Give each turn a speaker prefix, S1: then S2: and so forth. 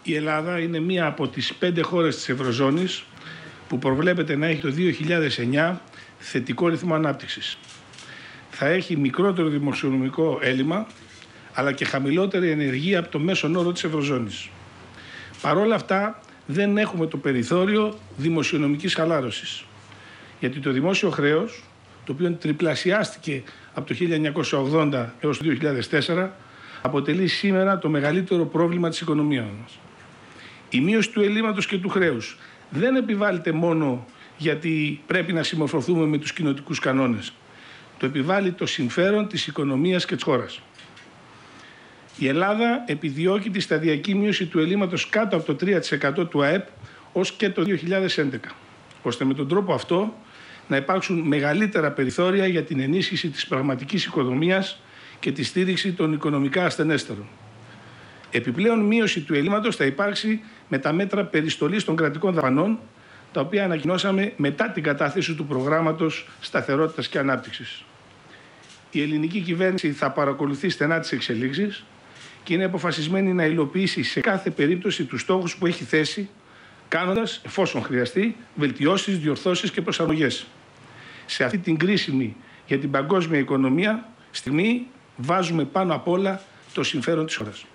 S1: Η Ελλάδα είναι μία από τις 5 χώρες της Ευρωζώνης που προβλέπεται να έχει το 2009 θετικό ρυθμό ανάπτυξης. Θα έχει μικρότερο δημοσιονομικό έλλειμμα, αλλά και χαμηλότερη ενεργεία από το μέσον όρο της Ευρωζώνης. Παρ' όλα αυτά, δεν έχουμε το περιθώριο δημοσιονομικής χαλάρωσης. Γιατί το δημόσιο χρέος, το οποίο τριπλασιάστηκε από το 1980 έως το 2004, αποτελεί σήμερα το μεγαλύτερο πρόβλημα της οικονομίας μας. Η μείωση του ελλείμματος και του χρέους δεν επιβάλλεται μόνο γιατί πρέπει να συμμορφωθούμε με τους κοινοτικούς κανόνες. Το επιβάλλει το συμφέρον της οικονομίας και της χώρας. Η Ελλάδα επιδιώκει τη σταδιακή μείωση του ελλείμματος κάτω από το 3% του ΑΕΠ ως και το 2011, ώστε με τον τρόπο αυτό να υπάρξουν μεγαλύτερα περιθώρια για την ενίσχυση της πραγματικής οικονομίας και τη στήριξη των οικονομικά ασθενέστερων. Επιπλέον μείωση του ελλείμματος θα υπάρξει με τα μέτρα περιστολής των κρατικών δαπανών, τα οποία ανακοινώσαμε μετά την κατάθεση του προγράμματος σταθερότητας και ανάπτυξης. Η ελληνική κυβέρνηση θα παρακολουθεί στενά τις εξελίξεις και είναι αποφασισμένη να υλοποιήσει σε κάθε περίπτωση τους στόχους που έχει θέσει, κάνοντας, εφόσον χρειαστεί, βελτιώσεις, διορθώσεις και προσαρμογές. Σε αυτή την κρίσιμη για την παγκόσμια οικονομία στιγμή βάζουμε πάνω απ' όλα το συμφέρον της χώρας.